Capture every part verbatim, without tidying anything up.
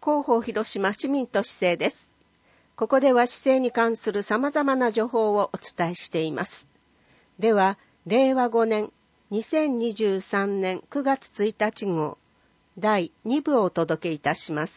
広報広島市民都市政です。ここでは市政に関する様々な情報をお伝えしています。では、れいわごねんにせんにじゅうさんねんくがつついたち号だいにぶをお届けいたします。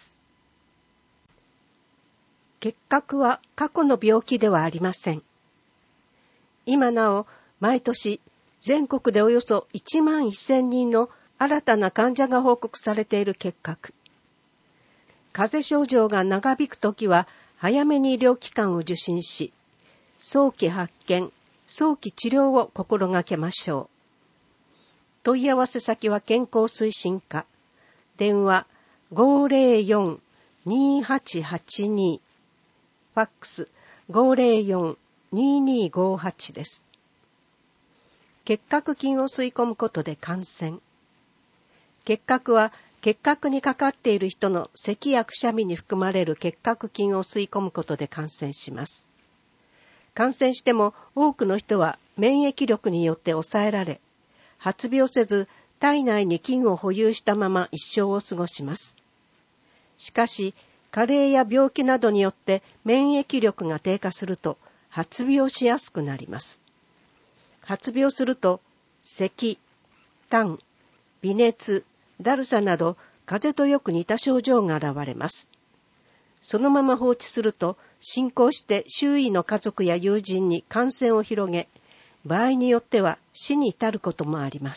結核は過去の病気ではありません。今なお、毎年全国でおよそいちまんせんにんの新たな患者が報告されている結核。風邪症状が長引くときは早めに医療機関を受診し、早期発見、早期治療を心がけましょう。問い合わせ先は健康推進課。電話 ごーぜろよん にーはちはちに、ファックス ごーぜろよん にーにーごーはち です。結核菌を吸い込むことで感染。結核は結核にかかっている人の咳やくしゃみに含まれる結核菌を吸い込むことで感染します。感染しても多くの人は免疫力によって抑えられ、発病せず体内に菌を保有したまま一生を過ごします。しかし、加齢や病気などによって免疫力が低下すると発病しやすくなります。発病すると、咳、痰、微熱、だるさなど風邪とよく似た症状が現れます。そのまま放置すると進行して周囲の家族や友人に感染を広げ、場合によっては死に至ることもあります。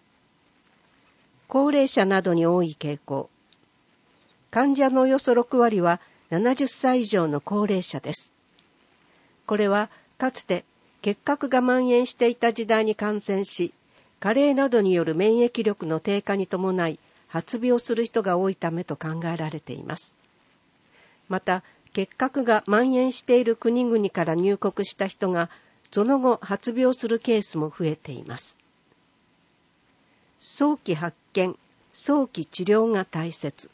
高齢者などに多い傾向。患者のおよそろくわりはななじゅっさい以上の高齢者です。これはかつて結核が蔓延していた時代に感染し、加齢などによる免疫力の低下に伴い発病する人が多いためと考えられています。また、結核が蔓延している国々から入国した人がその後発病するケースも増えています。早期発見、早期治療が大切。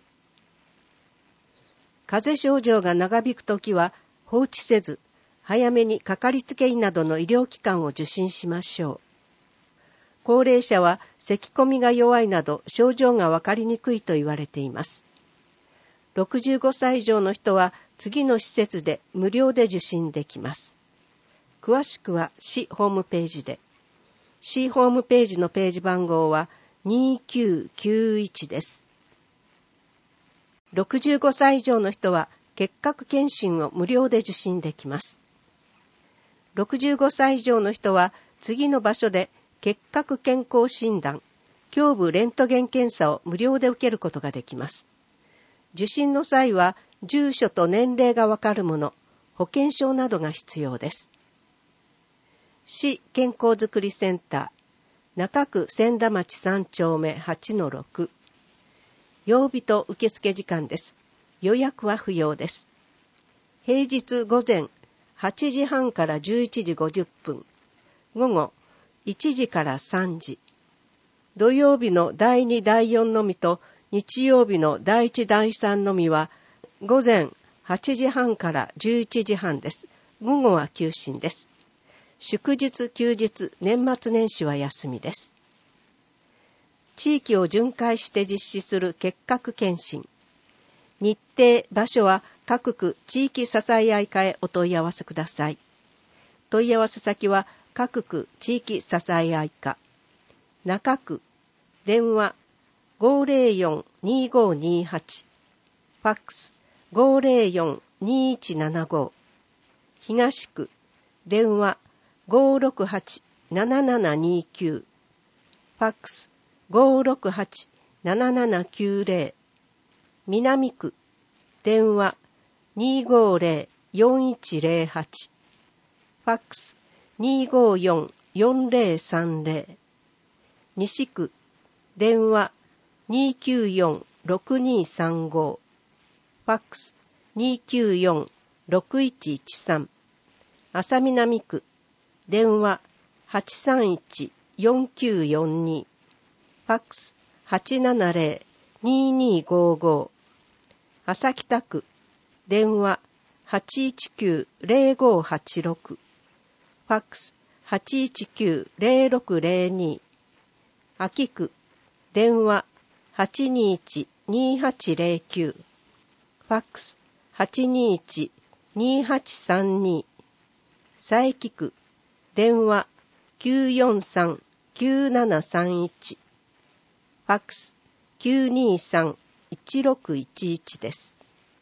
風邪症状が長引くときは放置せず、早めにかかりつけ医などの医療機関を受診しましょう。高齢者は咳込みが弱いなど症状がわかりにくいと言われています。ろくじゅうごさい以上の人は次の施設で無料で受診できます。詳しくは市ホームページで。市ホームページのページ番号はにーきゅうきゅういちです。ろくじゅうごさい以上の人は結核検診を無料で受診できます。ろくじゅうごさい以上の人は次の場所で結核健康診断、胸部レントゲン検査を無料で受けることができます。受診の際は住所と年齢がわかるもの、保険証などが必要です。市健康づくりセンター、中区千田町さんちょうめ はちのろく。曜日と受付時間です。予約は不要です。平日午前はちじはんからじゅういちじごじゅっぷん、午後いちじからさんじ、土曜日のだいにだいよんのみと日曜日のだいいちだいさんのみは午前はちじはんからじゅういちじはんです。午後は休診です。祝日、休日、年末年始は休みです。地域を巡回して実施する結核検診。日程、場所は各区地域支え合い課へお問い合わせください。問い合わせ先は各区地域支え合い課。中区、電話 ごーぜろよん にーごーにーはち、ファックス ごーぜろよん にーいちななご、東区、電話 ごーろくはち ななななにーきゅう、ファックス ごーろくはち ななななきゅうぜろ、南区、電話 にーごーぜろ よんいちぜろはち、ファックス にーごーよん よんぜろさんぜろ、西区、電話 にーきゅうよん ろくにーさんご、ファックス にーきゅうよん ろくいちいちさん、浅南区、電話 はちさんいち よんきゅうよんに、ファックス はちななぜろ にーにーごーご、浅北区、電話 はちいちきゅう ぜろごーはちろく、ファックス はちいちきゅう ぜろろくぜろに、秋区、電話 はちにーいち にーはちぜろきゅう、 ファックス はちにいち にはちさんに、佐伯区、電話 きゅうよんさん きゅうななさんいち、ファックス きゅうにさん いちろくいちいち です。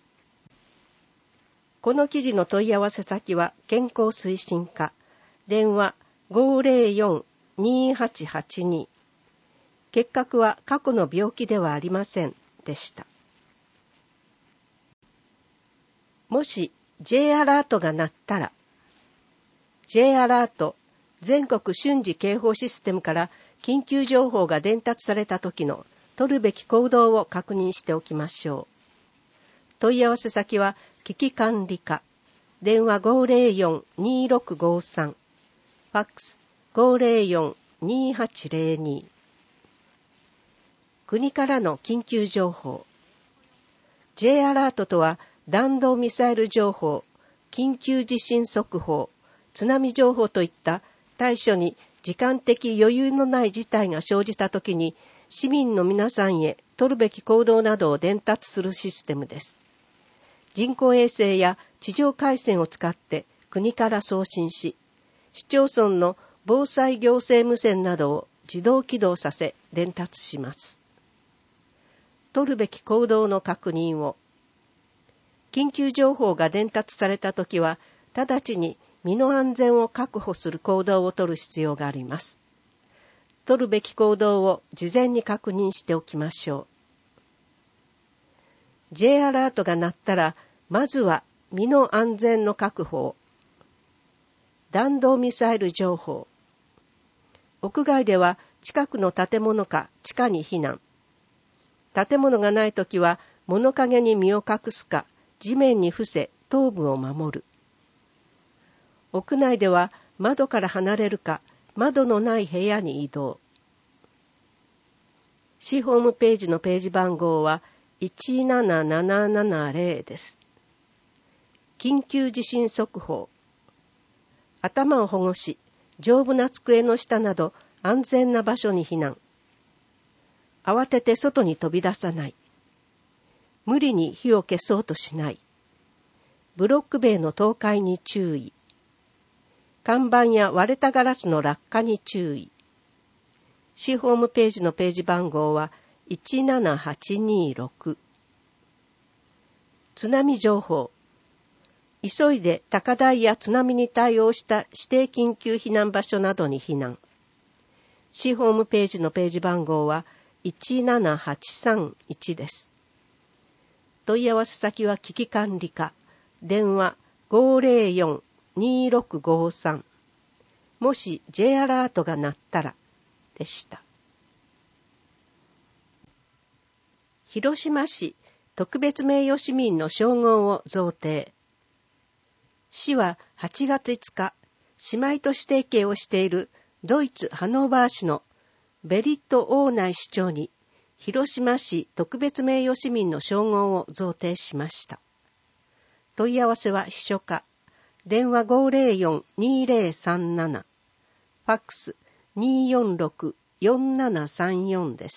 この記事の問い合わせ先は健康推進課、電話 ごーぜろよん にはちはちに、結核は過去の病気ではありませんでした。もし J アラートが鳴ったら、J アラート、全国瞬時警報システムから緊急情報が伝達された時の取るべき行動を確認しておきましょう。問い合わせ先は危機管理課、電話 ごーぜろよん にろくごさん、ファックス ごーぜろよん にはちぜろに。国からの緊急情報。J アラートとは弾道ミサイル情報、緊急地震速報、津波情報といった対処に時間的余裕のない事態が生じたときに市民の皆さんへ取るべき行動などを伝達するシステムです。人工衛星や地上回線を使って国から送信し、市町村の防災行政無線などを自動起動させ伝達します。取るべき行動の確認を。緊急情報が伝達されたときは、直ちに身の安全を確保する行動を取る必要があります。取るべき行動を事前に確認しておきましょう。J アラートが鳴ったら、まずは身の安全の確保を。弾道ミサイル情報。屋外では近くの建物か地下に避難。建物がないときは物陰に身を隠すか、地面に伏せ頭部を守る。屋内では窓から離れるか、窓のない部屋に移動。市ホームページのページ番号はいちななななななぜろです。緊急地震速報。頭を保護し、丈夫な机の下など安全な場所に避難。慌てて外に飛び出さない。無理に火を消そうとしない。ブロック塀の倒壊に注意。看板や割れたガラスの落下に注意。市ホームページのページ番号はいちななはちにろく。津波情報。急いで高台や津波に対応した指定緊急避難場所などに避難。市ホームページのページ番号はいちななはちさんいちです。問い合わせ先は危機管理課、電話 ごーぜろよん にろくごさん。もし J アラートが鳴ったら、でした。広島市特別名誉市民の称号を贈呈。市ははちがついつか、姉妹都市提携をしているドイツ・ハノーバー市のベリット・オーナイ市長に広島市特別名誉市民の称号を贈呈しました。問い合わせは秘書課、電話 ごーぜろよん にぜろさんなな、ファックス によんろく よんななさんよん です。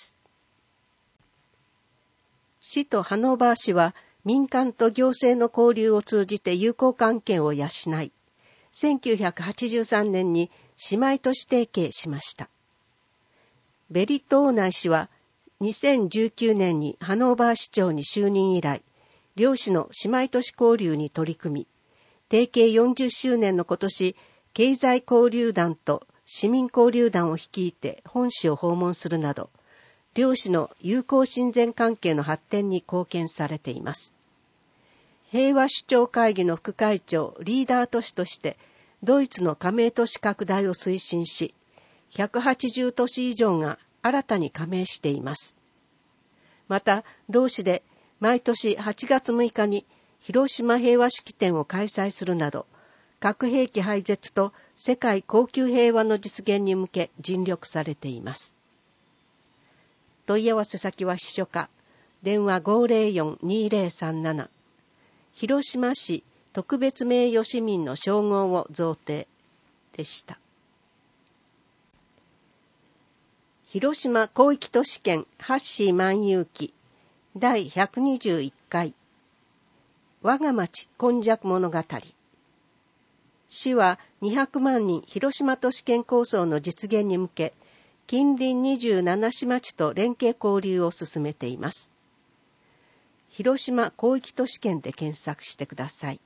市とハノーバー市は民間と行政の交流を通じて友好関係を養い、せんきゅうひゃくはちじゅうさんねんに姉妹都市提携しました。ベリット・オーナイ氏はにせんじゅうきゅうねんにハノーバー市長に就任以来、両市の姉妹都市交流に取り組み、提携よんじゅっしゅうねんの今年、経済交流団と市民交流団を率いて本市を訪問するなど、両市の友好親善関係の発展に貢献されています。平和首長会議の副会長、リーダー都市として、ドイツの加盟都市拡大を推進し、ひゃくはちじゅう都市以上が新たに加盟しています。また、同市で毎年はちがつむいかに広島平和式典を開催するなど、核兵器廃絶と世界恒久平和の実現に向け尽力されています。問い合わせ先は秘書課、電話 ごーぜろよん にぜろさんなな、広島市特別名誉市民の称号を贈呈でした。広島広域都市圏ハッシー万有記だいひゃくにじゅういっかい。 我が町今昔物語。市はにひゃくまんにん広島都市圏構想の実現に向け、近隣にじゅうなな市町と連携交流を進めています。広島広域都市圏で検索してください。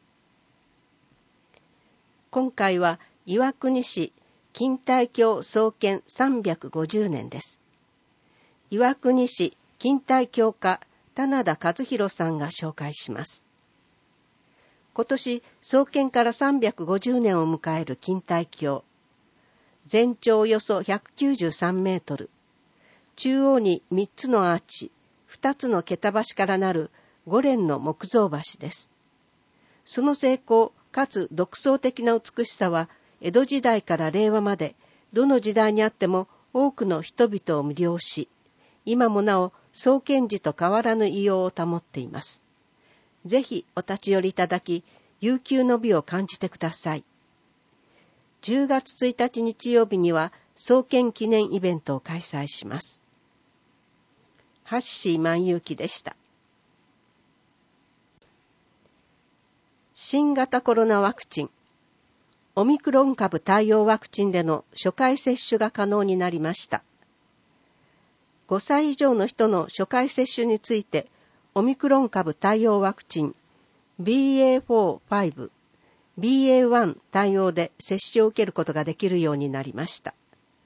今回は岩国市錦帯橋創建さんびゃくごじゅうねんです。岩国市錦帯橋家棚田和弘さんが紹介します。今年創建からさんびゃくごじゅうねんを迎える錦帯橋。全長およそひゃくきゅうじゅうさんメートル。中央にみっつのアーチ、ふたつの桁橋からなるご連の木造橋です。その精巧かつ独創的な美しさは、江戸時代から令和まで、どの時代にあっても多くの人々を魅了し、今もなお創建時と変わらぬ異様を保っています。ぜひお立ち寄りいただき、悠久の美を感じてください。じゅうがつついたち日曜日には創建記念イベントを開催します。ハッシー万有記でした。新型コロナワクチン。オミクロン株対応ワクチンでの初回接種が可能になりました。ごさい以上の人の初回接種について、オミクロン株対応ワクチン ビーエーフォー、ファイブ、ビーエーワン 対応で接種を受けることができるようになりました。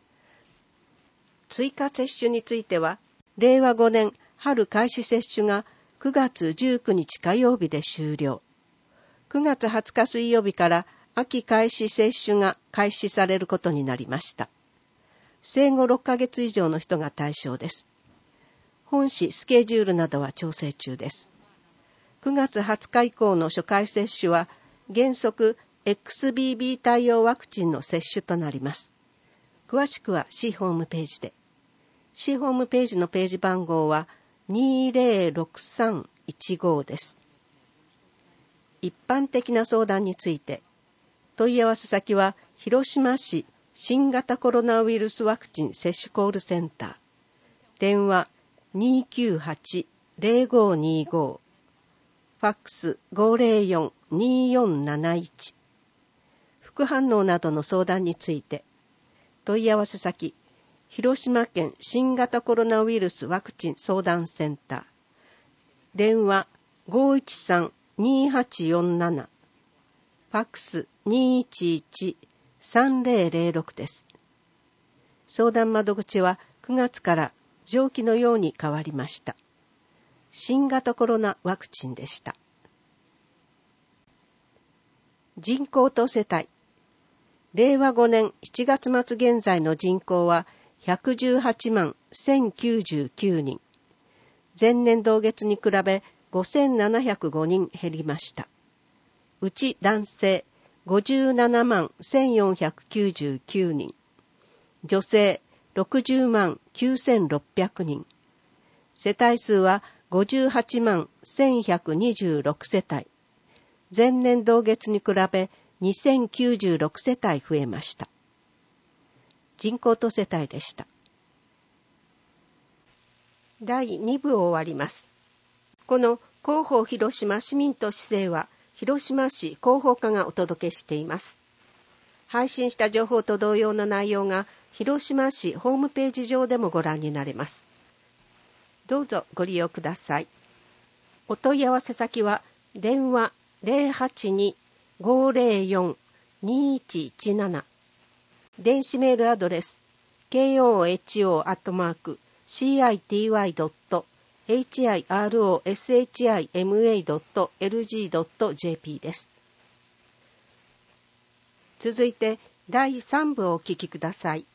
追加接種については、れいわごねん春開始接種がくがつじゅうくにち火曜日で終了。くがつはつか水曜日から秋開始接種が開始されることになりました。生後ろっかげつ以上の人が対象です。本誌スケジュールなどは調整中です。くがつはつか以降の初回接種は原則 エックスビービー 対応ワクチンの接種となります。詳しくは市ホームページで。市ホームページのページ番号はにぜろろくさんいちごです。一般的な相談について、問い合わせ先は広島市新型コロナウイルスワクチン接種コールセンター。電話 にーきゅうはち ぜろごにーご、ファックス ごぜろよん にーよんなないち。副反応などの相談について、問い合わせ先、広島県新型コロナウイルスワクチン相談センター。電話 ごいちさん にーはちよんなな、ファックス にーいちいち さんぜろぜろろくです。相談窓口はくがつから上記のように変わりました。新型コロナワクチンでした。人口と世帯。れいわごねんしちがつ末現在の人口はひゃくじゅうはちまんせんきゅうじゅうきゅうにん。前年同月に比べごせんななひゃくごにん減りました。うち男性ごじゅうななまんせんよんひゃくきゅうじゅうきゅうにん。女性ろくじゅうまんきゅうせんろっぴゃくにん。世帯数はごじゅうはちまんせんひゃくにじゅうろくせたい。前年同月に比べにせんきゅうじゅうろくせたい増えました。人口と世帯でした。だいに部を終わります。この広報広島市民と市政は広島市広報課がお届けしています。配信した情報と同様の内容が広島市ホームページ上でもご覧になれます。どうぞご利用ください。お問い合わせ先は電話 ぜろはちに ごぜろよん にいちいちなな、電子メールアドレス ケーオーエイチオー アットマーク シーアイティーワイ ドット エイチアイアールオーエスエイチアイエムエー ドット エルジー ドット ジェーピー です。続いてだいさん部をお聞きください。